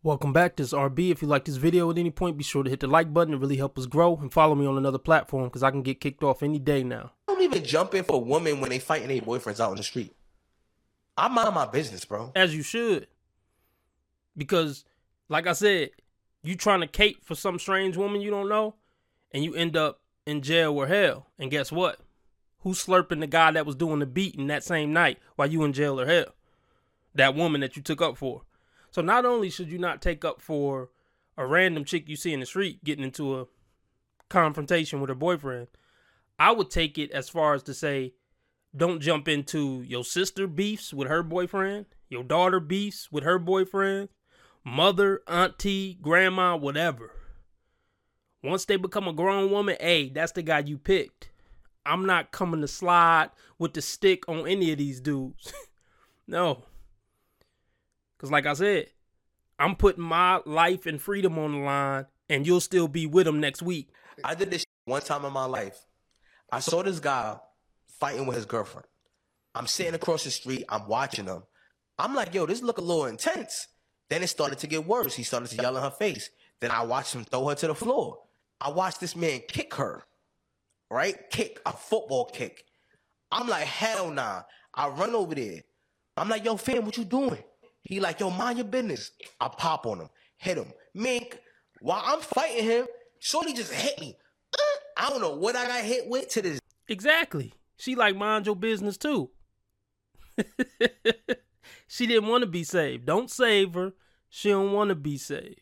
Welcome back, this is RB. If you like this video at any point, be sure to hit the like button. It really helps us grow, and follow me on another platform because I can get kicked off any day now. I don't even jump in for women when they fighting their boyfriends out on the street. I mind my business, bro. As you should. Because, like I said, you trying to cape for some strange woman you don't know, and you end up in jail or hell. And guess what? Who's slurping the guy that was doing the beating that same night while you in jail or hell? That woman that you took up for. So not only should you not take up for a random chick you see in the street getting into a confrontation with her boyfriend, I would take it as far as to say, don't jump into your sister beefs with her boyfriend, your daughter beefs with her boyfriend, mother, auntie, grandma, whatever. Once they become a grown woman, hey, that's the guy you picked. I'm not coming to slide with the stick on any of these dudes. No. Because like I said, I'm putting my life and freedom on the line, and you'll still be with him next week. I did this one time in my life. I saw this guy fighting with his girlfriend. I'm sitting across the street. I'm watching him. I'm like, yo, this look a little intense. Then it started to get worse. He started to yell in her face. Then I watched him throw her to the floor. I watched this man kick her, right? Kick, a football kick. I'm like, hell nah. I run over there. I'm like, yo, fam, what you doing? He like, yo, mind your business. I pop on him, hit him. Mink, while I'm fighting him, shorty just hit me. I don't know what I got hit with to this. Exactly. She like, mind your business too. She didn't want to be saved. Don't save her. She don't want to be saved.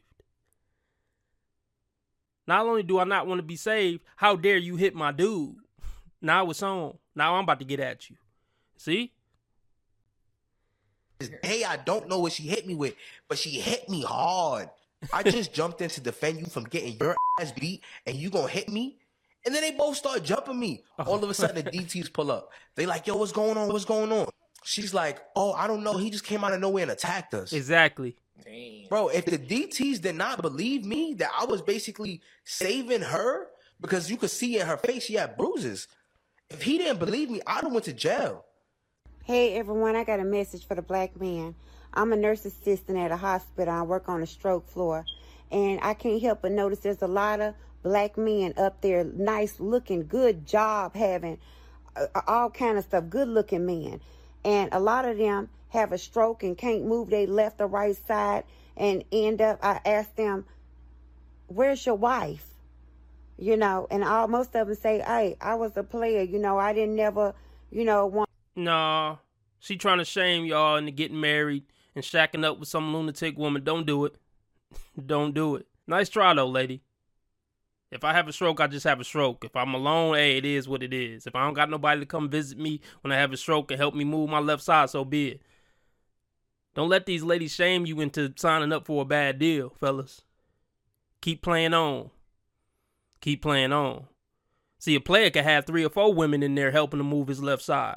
Not only do I not want to be saved, how dare you hit my dude? Now it's on. Now I'm about to get at you. See? Hey, I don't know what she hit me with, but she hit me hard. I just jumped in to defend you from getting your ass beat, and you gonna hit me? And then they both start jumping me. All of a sudden, the DTs pull up. They like, yo, what's going on? What's going on? She's like, oh, I don't know. He just came out of nowhere and attacked us. Exactly. Damn. Bro, if the DTs did not believe me that I was basically saving her, because you could see in her face she had bruises. If he didn't believe me, I'd have went to jail. Hey everyone, I got a message for the black man. I'm a nurse assistant at a hospital. I work on the stroke floor. And I can't help but notice there's a lot of black men up there, nice looking, good job having, all kind of stuff, good looking men. And a lot of them have a stroke and can't move their left or right side and end up, I ask them, where's your wife? You know, and most of them say, hey, I was a player, I didn't never, want. Nah, she trying to shame y'all into getting married and shacking up with some lunatic woman. Don't do it. Don't do it. Nice try though, lady. If I have a stroke, I just have a stroke. If I'm alone, hey, it is what it is. If I don't got nobody to come visit me when I have a stroke and help me move my left side, so be it. Don't let these ladies shame you into signing up for a bad deal, fellas. Keep playing on. Keep playing on. See, a player can have 3 or 4 women in there helping him move his left side.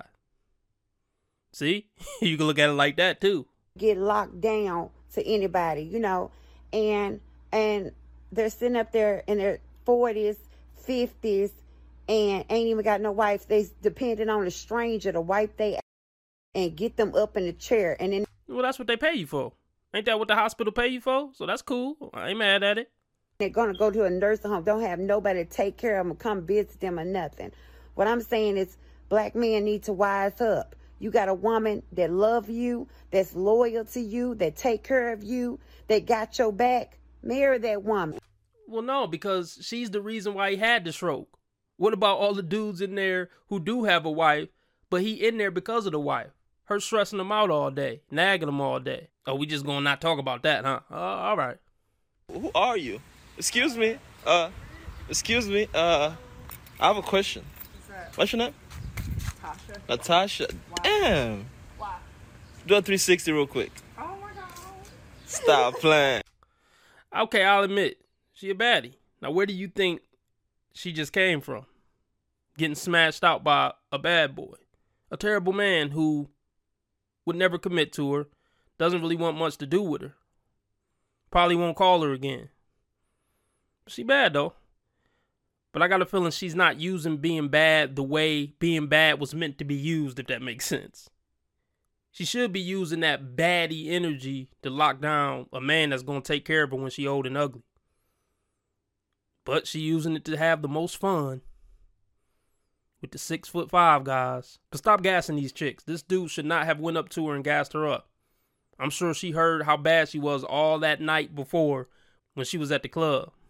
See? You can look at it like that, too. Get locked down to anybody, and they're sitting up there in their 40s, 50s, and ain't even got no wife. They depending on a stranger to wipe their ass and get them up in the chair. And then, well, that's what they pay you for. Ain't that what the hospital pay you for? So that's cool. I ain't mad at it. they're going to go to a nursing home, don't have nobody to take care of them, come visit them or nothing. What I'm saying is black men need to wise up. You got a woman that love you, that's loyal to you, that take care of you, that got your back. Marry that woman. Well, no, because she's the reason why he had the stroke. What about all the dudes in there who do have a wife, but he in there because of the wife? Her stressing him out all day, nagging him all day. Oh, we just gonna not talk about that, huh? All right. Who are you? Excuse me. I have a question. What's your name? Natasha. Why? Damn. Why? Do a 360 real quick. Oh my God. Stop playing. Okay, I'll admit, she a baddie. Now, where do you think she just came from? Getting smashed out by a bad boy. A terrible man who would never commit to her, doesn't really want much to do with her. Probably won't call her again. She bad, though. But I got a feeling she's not using being bad the way being bad was meant to be used, if that makes sense. She should be using that baddie energy to lock down a man that's going to take care of her when she old and ugly. But she using it to have the most fun with the 6'5" guys. But stop gassing these chicks. This dude should not have went up to her and gassed her up. I'm sure she heard how bad she was all that night before when she was at the club.